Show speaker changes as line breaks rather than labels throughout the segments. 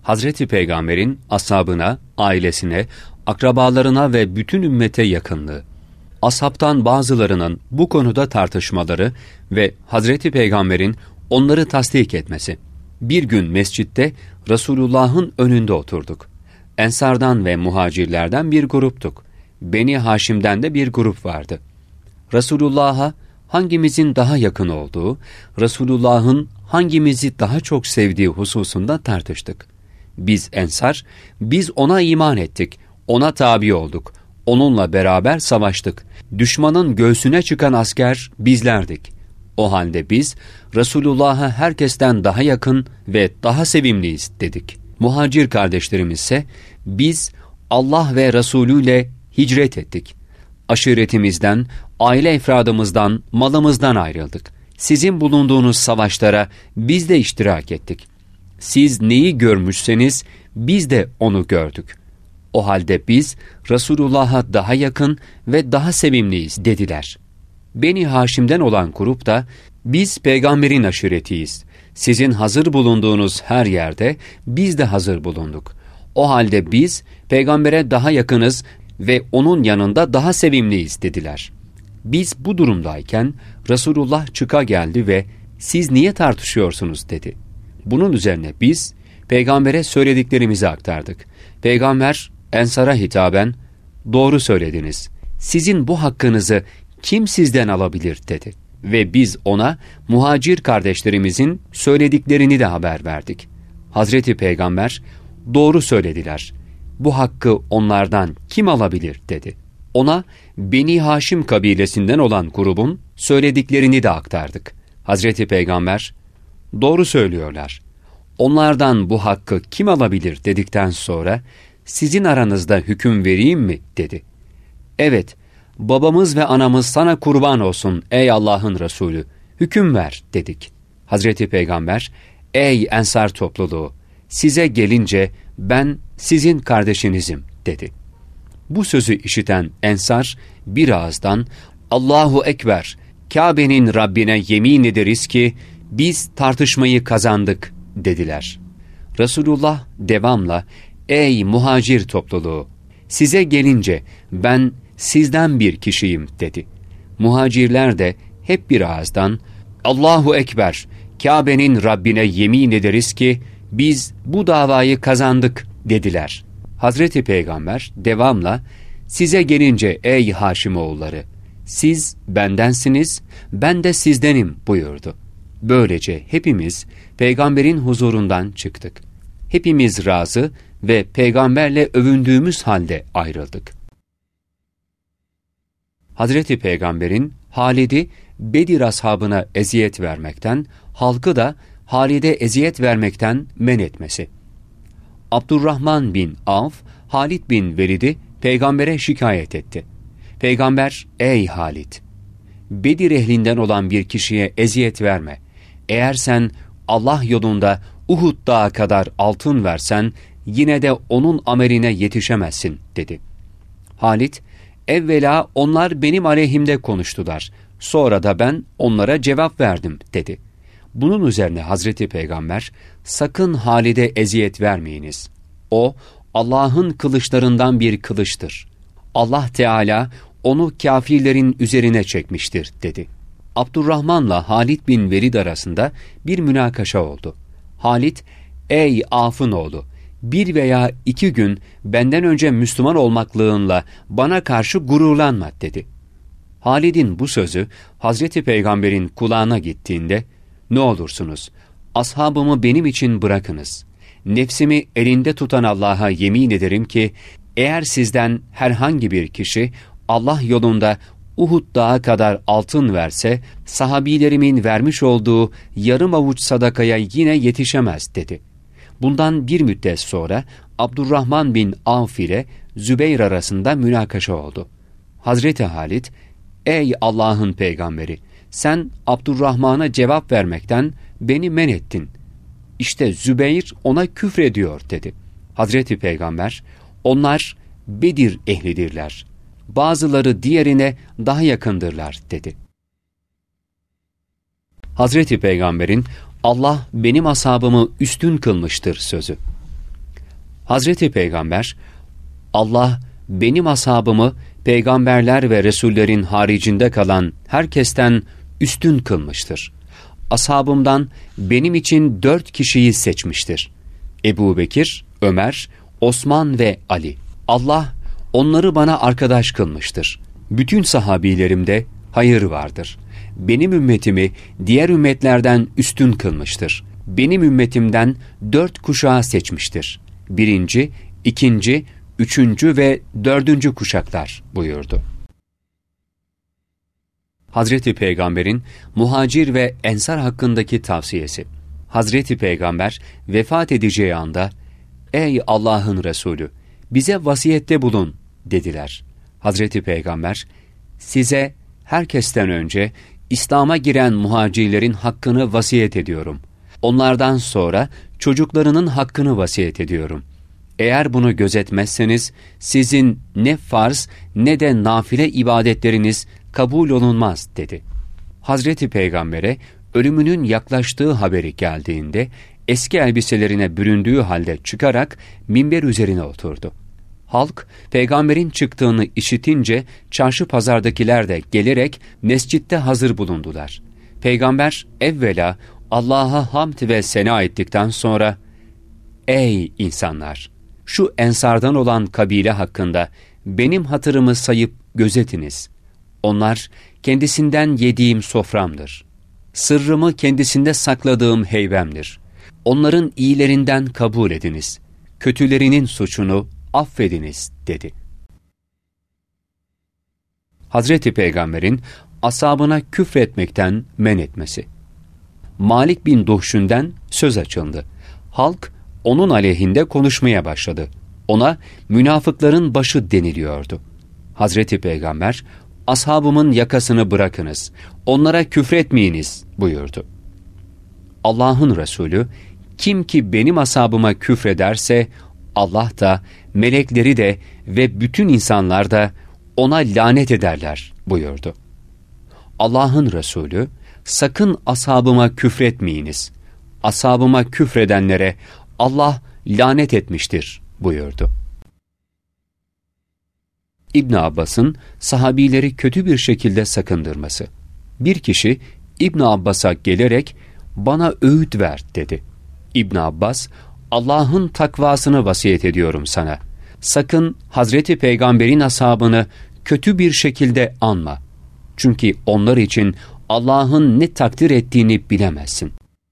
Hazreti Peygamber'in ashabına, ailesine, akrabalarına ve bütün ümmete yakınlığı. Ashabtan bazılarının bu konuda tartışmaları ve Hazreti Peygamber'in onları tasdik etmesi. Bir gün mescitte Resulullah'ın önünde oturduk. Ensardan ve muhacirlerden bir gruptuk. Beni Haşim'den de bir grup vardı. Resulullah'a hangimizin daha yakın olduğu, Resulullah'ın hangimizi daha çok sevdiği hususunda tartıştık. Biz Ensar, biz ona iman ettik, ona tabi olduk, onunla beraber savaştık. Düşmanın göğsüne çıkan asker bizlerdik. O halde biz Resulullah'a herkesten daha yakın ve daha sevimliyiz dedik. Muhacir kardeşlerimiz ise biz Allah ve Resulü ile hicret ettik. Aşiretimizden, aile efradımızdan, malımızdan ayrıldık. Sizin bulunduğunuz savaşlara biz de iştirak ettik. Siz neyi görmüşseniz biz de onu gördük. O halde biz Resulullah'a daha yakın ve daha sevimliyiz dediler. Beni Haşim'den olan grup da biz peygamberin aşiretiyiz. Sizin hazır bulunduğunuz her yerde biz de hazır bulunduk. O halde biz peygambere daha yakınız ve onun yanında daha sevimliyiz dediler. Biz bu durumdayken Resulullah çıka geldi ve siz niye tartışıyorsunuz dedi. Bunun üzerine biz peygambere söylediklerimizi aktardık. Peygamber Ensar'a hitaben doğru söylediniz. Sizin bu hakkınızı kim sizden alabilir dedi. Ve biz ona muhacir kardeşlerimizin söylediklerini de haber verdik. Hazreti Peygamber doğru söylediler. Bu hakkı onlardan kim alabilir dedi. Ona Beni Haşim kabilesinden olan grubun söylediklerini de aktardık. Hazreti Peygamber doğru söylüyorlar. Onlardan bu hakkı kim alabilir dedikten sonra sizin aranızda hüküm vereyim mi dedi. Evet, babamız ve anamız sana kurban olsun ey Allah'ın Resulü, hüküm ver dedik. Hazreti Peygamber, ey Ensar topluluğu, size gelince ben sizin kardeşinizim dedi. Bu sözü işiten Ensar bir ağızdan Allahu Ekber, Kabe'nin Rabbine yemin ederiz ki biz tartışmayı kazandık dediler. Resulullah devamla ey muhacir topluluğu, size gelince ben sizden bir kişiyim dedi. Muhacirler de hep bir ağızdan Allahu Ekber, Kabe'nin Rabbine yemin ederiz ki biz bu davayı kazandık dediler. Hazreti Peygamber devamla size gelince ey Haşimoğulları, siz bendensiniz, ben de sizdenim buyurdu. Böylece hepimiz peygamberin huzurundan çıktık. Hepimiz razı ve peygamberle övündüğümüz halde ayrıldık. Hazreti Peygamber'in Halid'i Bedir ashabına eziyet vermekten, halkı da Halid'e eziyet vermekten men etmesi. Abdurrahman bin Avf, Halid bin Velid'i peygambere şikayet etti. Peygamber, ey Halid! Bedir ehlinden olan bir kişiye eziyet verme. Eğer sen Allah yolunda Uhud dağı kadar altın versen, yine de onun ameline yetişemezsin dedi. Halid, evvela onlar benim aleyhimde konuştular, sonra da ben onlara cevap verdim dedi. Bunun üzerine Hazreti Peygamber, sakın Halid'e eziyet vermeyiniz. O, Allah'ın kılıçlarından bir kılıçtır. Allah Teala onu kâfirlerin üzerine çekmiştir dedi. Abdurrahman'la Halid bin Velid arasında bir münakaşa oldu. Halid, ey Af'ın oğlu, 1 veya 2 gün benden önce Müslüman olmaklığınla bana karşı gururlanma dedi. Halid'in bu sözü Hazreti Peygamber'in kulağına gittiğinde, ne olursunuz, ashabımı benim için bırakınız. Nefsimi elinde tutan Allah'a yemin ederim ki, eğer sizden herhangi bir kişi Allah yolunda Uhud dağı kadar altın verse, sahabilerimin vermiş olduğu yarım avuç sadakaya yine yetişemez dedi. Bundan bir müddet sonra Abdurrahman bin Avf ile Zübeyr arasında münakaşa oldu. Hazreti Halid, ey Allah'ın peygamberi, sen Abdurrahman'a cevap vermekten beni men ettin. İşte Zübeyr ona küfrediyor dedi. Hazreti Peygamber, onlar Bedir ehlidirler. Bazıları diğerine daha yakındırlar dedi. Hazreti Peygamber'in Allah benim ashabımı üstün kılmıştır sözü. Hazreti Peygamber, Allah benim ashabımı peygamberler ve resullerin haricinde kalan herkesten üstün kılmıştır. Ashabımdan benim için 4 kişiyi seçmiştir. Ebu Bekir, Ömer, Osman ve Ali. Allah onları bana arkadaş kılmıştır. Bütün sahabilerimde hayır vardır. Benim ümmetimi diğer ümmetlerden üstün kılmıştır. Benim ümmetimden 4 kuşağı seçmiştir. 1., 2., 3. ve 4. kuşaklar buyurdu. Hazreti Peygamber'in muhacir ve ensar hakkındaki tavsiyesi. Hazreti Peygamber vefat edeceği anda, "Ey Allah'ın Resulü, bize vasiyette bulun," dediler. Hazreti Peygamber, "Size herkesten önce İslam'a giren muhacirlerin hakkını vasiyet ediyorum. Onlardan sonra çocuklarının hakkını vasiyet ediyorum. Eğer bunu gözetmezseniz sizin ne farz ne de nafile ibadetleriniz kabul olunmaz," dedi. Hazreti Peygamber'e ölümünün yaklaştığı haberi geldiğinde eski elbiselerine büründüğü halde çıkarak minber üzerine oturdu. Halk peygamberin çıktığını işitince çarşı pazardakiler de gelerek mescitte hazır bulundular. Peygamber evvela Allah'a hamd ve sena ettikten sonra, "Ey insanlar! Şu ensardan olan kabile hakkında benim hatırımı sayıp gözetiniz. Onlar kendisinden yediğim soframdır. Sırrımı kendisinde sakladığım heybemdir. Onların iyilerinden kabul ediniz. Kötülerinin suçunu affediniz," dedi. Hazreti Peygamber'in ashabına küfretmekten men etmesi. Malik bin Duhşün'den söz açıldı. Halk onun aleyhinde konuşmaya başladı. Ona münafıkların başı deniliyordu. Hazreti Peygamber, "Ashabımın yakasını bırakınız, onlara küfretmeyiniz," buyurdu. Allah'ın Resulü, "Kim ki benim ashabıma küfrederse, Allah da, melekleri de ve bütün insanlar da ona lanet ederler," buyurdu. Allah'ın Resulü, "Sakın ashabıma küfretmeyiniz. Ashabıma küfredenlere Allah lanet etmiştir," buyurdu. İbn Abbas'ın sahabileri kötü bir şekilde sakındırması. Bir kişi İbn Abbas'a gelerek, "Bana öğüt ver," dedi. İbn Abbas, "Allah'ın takvasını vasiyet ediyorum sana. Sakın Hazreti Peygamber'in ashabını kötü bir şekilde anma. Çünkü onlar için Allah'ın ne takdir ettiğini bilemezsin."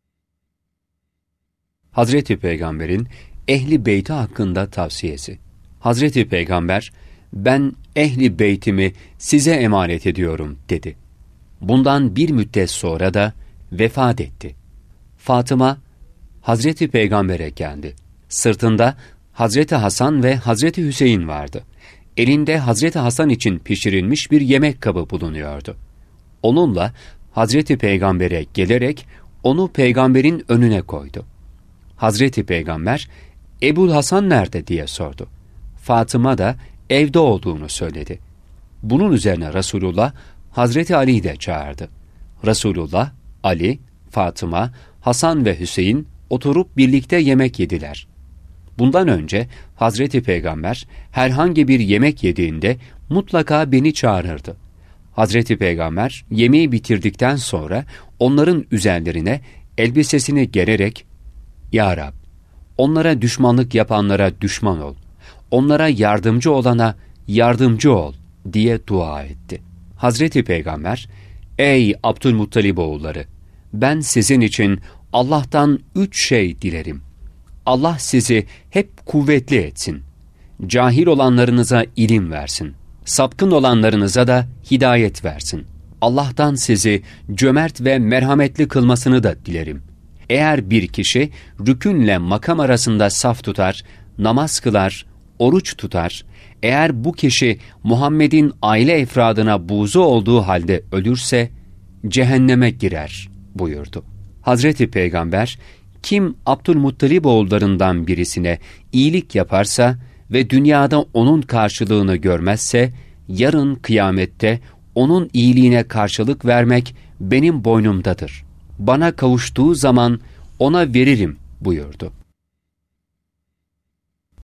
Hazreti Peygamber'in ehli beyti hakkında tavsiyesi. Hazreti Peygamber, "Ben ehli beytimi size emanet ediyorum," dedi. Bundan bir müddet sonra da vefat etti. Fatıma, Hazreti Peygamber'e geldi. Sırtında Hazreti Hasan ve Hazreti Hüseyin vardı. Elinde Hazreti Hasan için pişirilmiş bir yemek kabı bulunuyordu. Onunla Hazreti Peygamber'e gelerek onu Peygamber'in önüne koydu. Hazreti Peygamber, "Ebul Hasan nerede?" diye sordu. Fatıma da evde olduğunu söyledi. Bunun üzerine Resulullah Hazreti Ali'yi de çağırdı. Resulullah, Ali, Fatıma, Hasan ve Hüseyin oturup birlikte yemek yediler. Bundan önce Hazreti Peygamber herhangi bir yemek yediğinde mutlaka beni çağırırdı. Hazreti Peygamber yemeği bitirdikten sonra onların üzerlerine elbisesini gererek, "Ya Rab, onlara düşmanlık yapanlara düşman ol, onlara yardımcı olana yardımcı ol," diye dua etti. Hazreti Peygamber, "Ey Abdülmuttalib oğulları, ben sizin için Allah'tan 3 şey dilerim. Allah sizi hep kuvvetli etsin. Cahil olanlarınıza ilim versin. Sapkın olanlarınıza da hidayet versin. Allah'tan sizi cömert ve merhametli kılmasını da dilerim. Eğer bir kişi rükünle makam arasında saf tutar, namaz kılar, oruç tutar, eğer bu kişi Muhammed'in aile efradına buğzu olduğu halde ölürse cehenneme girer," buyurdu. Hazreti Peygamber, "Kim Abdülmuttalib oğullarından birisine iyilik yaparsa ve dünyada onun karşılığını görmezse, yarın kıyamette onun iyiliğine karşılık vermek benim boynumdadır. Bana kavuştuğu zaman ona veririm," buyurdu.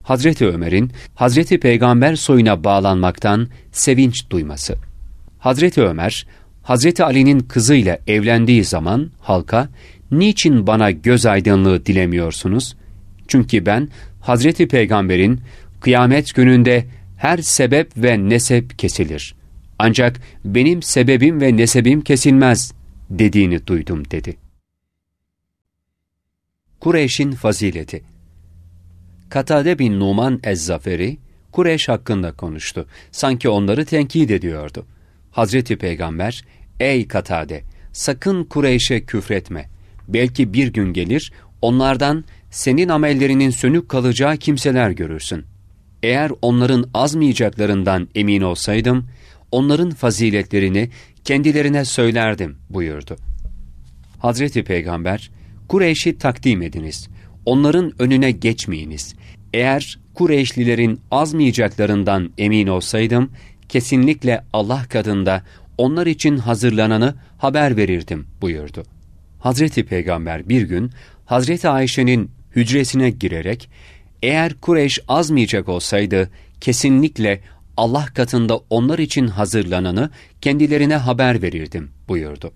Hazreti Ömer'in Hazreti Peygamber soyuna bağlanmaktan sevinç duyması. Hazreti Ömer, Hazreti Ali'nin kızıyla evlendiği zaman halka, "Niçin bana göz aydınlığı dilemiyorsunuz? Çünkü ben Hazreti Peygamber'in kıyamet gününde her sebep ve nesep kesilir. Ancak benim sebebim ve nesebim kesilmez" dediğini duydum dedi. Kureyş'in fazileti. Katade bin Numan Ez-Zaferi, Kureyş hakkında konuştu. Sanki onları tenkit ediyordu. Hazreti Peygamber, "Ey Katade, sakın Kureyş'e küfretme. Belki bir gün gelir, onlardan senin amellerinin sönük kalacağı kimseler görürsün. Eğer onların azmayacaklarından emin olsaydım, onların faziletlerini kendilerine söylerdim" buyurdu. Hazreti Peygamber, "Kureyş'i takdim ediniz. Onların önüne geçmeyiniz. Eğer Kureyşlilerin azmayacaklarından emin olsaydım, kesinlikle Allah katında onlar için hazırlananı haber verirdim" buyurdu. Hazreti Peygamber bir gün Hazreti Ayşe'nin hücresine girerek, "Eğer Kureyş azmayacak olsaydı, kesinlikle Allah katında onlar için hazırlananı kendilerine haber verirdim" buyurdu.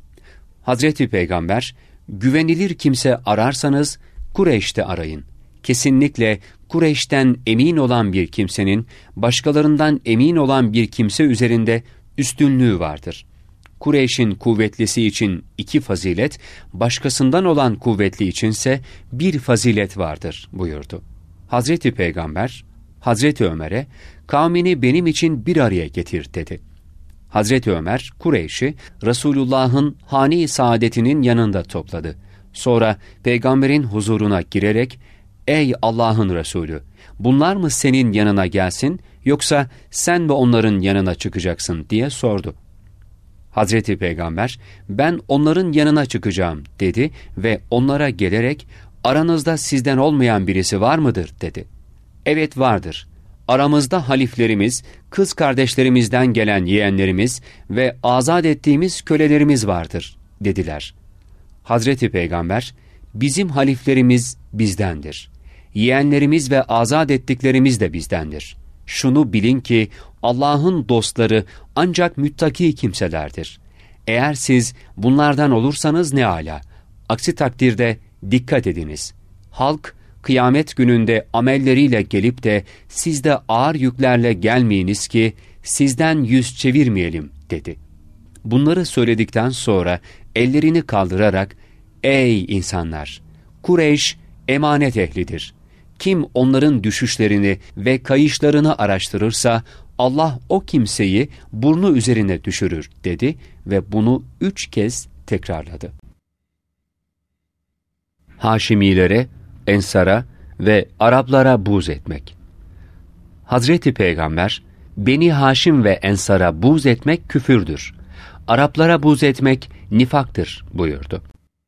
Hazreti Peygamber, "Güvenilir kimse ararsanız Kureyş'te arayın. Kesinlikle Kureyş'ten emin olan bir kimsenin başkalarından emin olan bir kimse üzerinde üstünlüğü vardır. Kureyş'in kuvvetlisi için 2 fazilet, başkasından olan kuvvetli içinse 1 fazilet vardır" buyurdu. Hazreti Peygamber, Hazreti Ömer'e, "Kavmini benim için bir araya getir" dedi. Hazreti Ömer, Kureyş'i Resulullah'ın hane-i saadetinin yanında topladı. Sonra Peygamber'in huzuruna girerek, "Ey Allah'ın Resulü, bunlar mı senin yanına gelsin, yoksa sen ve onların yanına çıkacaksın?" diye sordu. Hazreti Peygamber, "Ben onların yanına çıkacağım" dedi ve onlara gelerek, "Aranızda sizden olmayan birisi var mıdır?" dedi. "Evet vardır. Aramızda haliflerimiz, kız kardeşlerimizden gelen yeğenlerimiz ve azat ettiğimiz kölelerimiz vardır" dediler. Hazreti Peygamber, "Bizim haliflerimiz bizdendir. Yeğenlerimiz ve azat ettiklerimiz de bizdendir. Şunu bilin ki Allah'ın dostları ancak müttaki kimselerdir. Eğer siz bunlardan olursanız ne âlâ. Aksi takdirde dikkat ediniz. Halk kıyamet gününde amelleriyle gelip de siz de ağır yüklerle gelmeyiniz ki sizden yüz çevirmeyelim" dedi. Bunları söyledikten sonra ellerini kaldırarak, "Ey insanlar! Kureyş emanet ehlidir. Kim onların düşüşlerini ve kayışlarını araştırırsa Allah o kimseyi burnu üzerine düşürür" dedi ve bunu 3 kez tekrarladı. Haşimilere, Ensara ve Araplara buğz etmek. Hazreti Peygamber, "Beni Haşim ve Ensara buğz etmek küfürdür. Araplara buğz etmek nifaktır" buyurdu.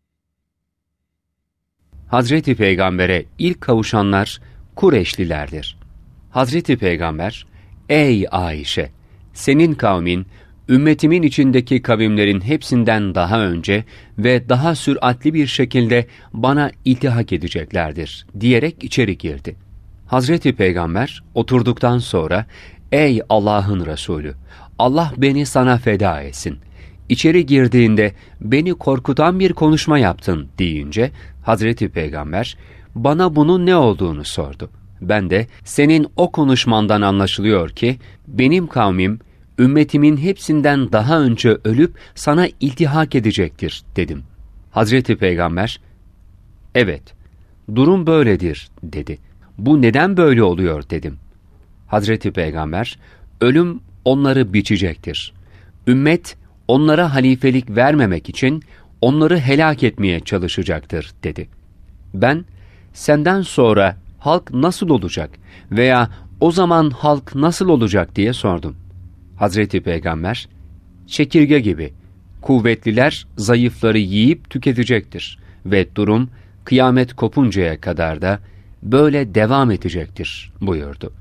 Hazreti Peygamber'e ilk kavuşanlar Kureyşlilerdir. Hazreti Peygamber, "Ey Ayşe! Senin kavmin, ümmetimin içindeki kavimlerin hepsinden daha önce ve daha süratli bir şekilde bana iltihak edeceklerdir" diyerek içeri girdi. Hazreti Peygamber oturduktan sonra, "Ey Allah'ın Resulü! Allah beni sana feda etsin. İçeri girdiğinde beni korkutan bir konuşma yaptın" deyince Hazreti Peygamber bana bunun ne olduğunu sordu. Ben de "Senin o konuşmandan anlaşılıyor ki benim kavmim ümmetimin hepsinden daha önce ölüp sana iltihak edecektir" dedim. Hazreti Peygamber, "Evet, durum böyledir" dedi. "Bu neden böyle oluyor?" dedim. Hazreti Peygamber, "Ölüm onları biçecektir. Ümmet onlara halifelik vermemek için onları helak etmeye çalışacaktır" dedi. Ben, "Senden sonra halk nasıl olacak veya o zaman halk nasıl olacak?" diye sordum. Hazreti Peygamber, "Çekirge gibi kuvvetliler zayıfları yiyip tüketecektir ve durum kıyamet kopuncaya kadar da böyle devam edecektir" buyurdu.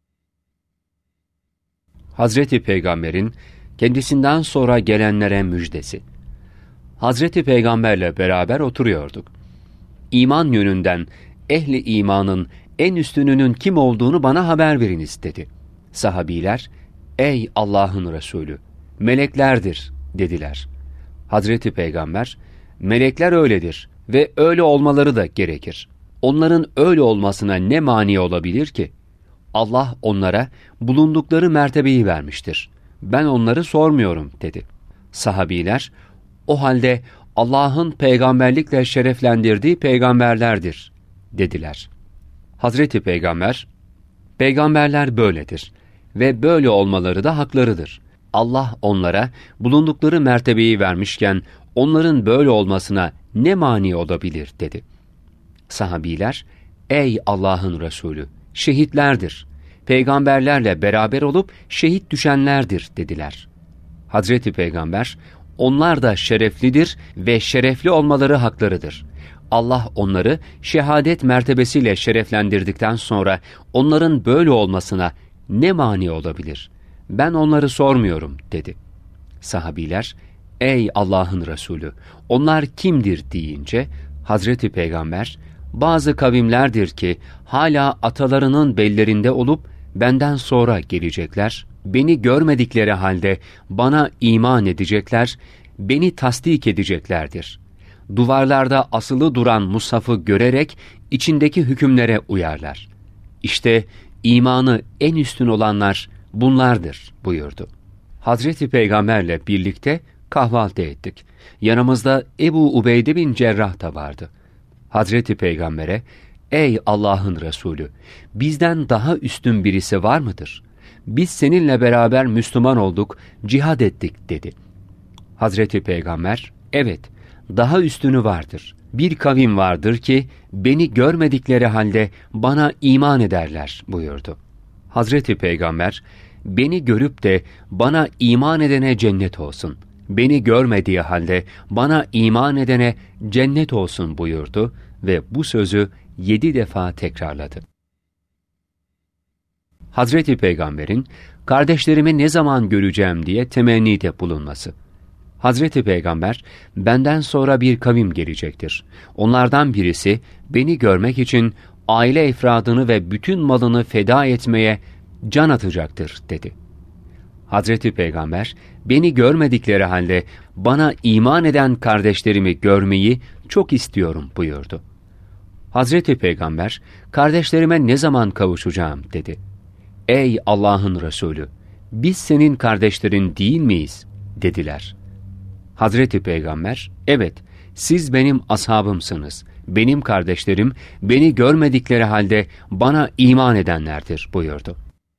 Hazreti Peygamber'in kendisinden sonra gelenlere müjdesi. Hazreti Peygamberle beraber oturuyorduk. İman yönünden ehli imanın en üstününün kim olduğunu bana haber veriniz dedi. Sahabiler, ey Allah'ın Resulü, meleklerdir dediler. Hazreti Peygamber, melekler öyledir ve öyle olmaları da gerekir. Onların öyle olmasına ne mani olabilir ki? Allah onlara bulundukları mertebeyi vermiştir. Ben onları sormuyorum dedi. Sahabiler, o halde Allah'ın peygamberlikle şereflendirdiği peygamberlerdir dediler. Hazreti Peygamber, peygamberler böyledir ve böyle olmaları da haklarıdır. Allah onlara bulundukları mertebeyi vermişken onların böyle olmasına ne mani olabilir dedi. Sahabiler, ey Allah'ın Resulü, şehitlerdir. Peygamberlerle beraber olup şehit düşenlerdir dediler. Hazreti Peygamber, onlar da şereflidir ve şerefli olmaları haklarıdır. Allah onları şehadet mertebesiyle şereflendirdikten sonra onların böyle olmasına ne mani olabilir? Ben onları sormuyorum dedi. Sahabiler, ey Allah'ın Resulü, onlar kimdir deyince Hazreti Peygamber, bazı kavimlerdir ki hala atalarının bellerinde olup benden sonra gelecekler, beni görmedikleri halde bana iman edecekler, beni tasdik edeceklerdir. Duvarlarda asılı duran mushafı görerek içindeki hükümlere uyarlar. İşte imanı en üstün olanlar bunlardır buyurdu. Hazreti Peygamberle birlikte kahvaltı ettik. Yanımızda Ebu Ubeyde bin Cerrah da vardı. Hazreti Peygamber'e, ey Allah'ın Resulü, bizden daha üstün birisi var mıdır? Biz seninle beraber Müslüman olduk, cihad ettik dedi. Hazreti Peygamber, evet, daha üstünü vardır. Bir kavim vardır ki beni görmedikleri halde bana iman ederler buyurdu. Hazreti Peygamber, beni görüp de bana iman edene cennet olsun, beni görmediği halde bana iman edene cennet olsun buyurdu ve bu sözü 7 defa tekrarladı. Hazreti Peygamber'in kardeşlerimi ne zaman göreceğim diye temennide bulunması. Hazreti Peygamber, benden sonra bir kavim gelecektir. Onlardan birisi beni görmek için aile efradını ve bütün malını feda etmeye can atacaktır dedi. Hazreti Peygamber, beni görmedikleri halde bana iman eden kardeşlerimi görmeyi çok istiyorum buyurdu. Hazreti Peygamber, kardeşlerime ne zaman kavuşacağım dedi. Ey Allah'ın Resulü, biz senin kardeşlerin değil miyiz dediler. Hazreti Peygamber, evet, siz benim ashabımsınız, benim kardeşlerim beni görmedikleri halde bana iman edenlerdir buyurdu.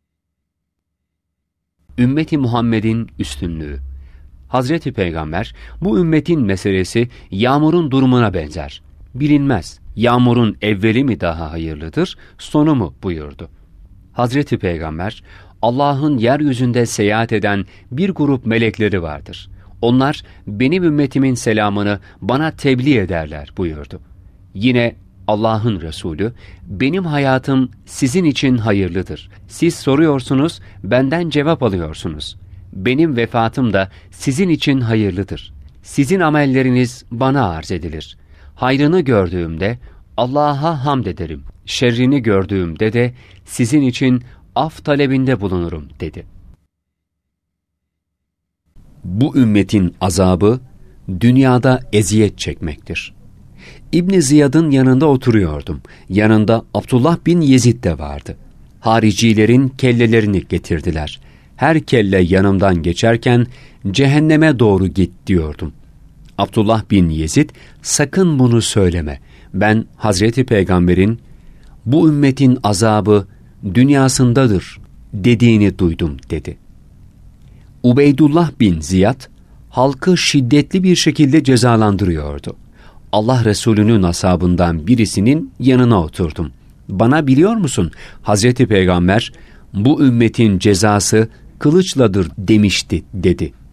Ümmeti Muhammed'in üstünlüğü. Hazreti Peygamber, bu ümmetin meselesi yağmurun durumuna benzer. Bilinmez, yağmurun evveli mi daha hayırlıdır, sonu mu buyurdu. Hazreti Peygamber, Allah'ın yeryüzünde seyahat eden bir grup melekleri vardır. Onlar benim ümmetimin selamını bana tebliğ ederler buyurdu. Yine Allah'ın Resulü, benim hayatım sizin için hayırlıdır. Siz soruyorsunuz, benden cevap alıyorsunuz. Benim vefatım da sizin için hayırlıdır. Sizin amelleriniz bana arz edilir. Hayrını gördüğümde Allah'a hamd ederim. Şerrini gördüğümde de sizin için af talebinde bulunurum dedi. Bu ümmetin azabı dünyada eziyet çekmektir. İbn Ziyad'ın yanında oturuyordum. Yanında Abdullah bin Yezid de vardı. Haricilerin kellelerini getirdiler. Her kelle yanımdan geçerken cehenneme doğru git diyordum. Abdullah bin Yezid, sakın bunu söyleme. Ben Hazreti Peygamber'in bu ümmetin azabı dünyasındadır dediğini duydum dedi. Ubeydullah bin Ziyad halkı şiddetli bir şekilde cezalandırıyordu. Allah Resulü'nün ashabından birisinin yanına oturdum. Bana biliyor musun, Hazreti Peygamber bu ümmetin cezası kılıçladır demişti dedi.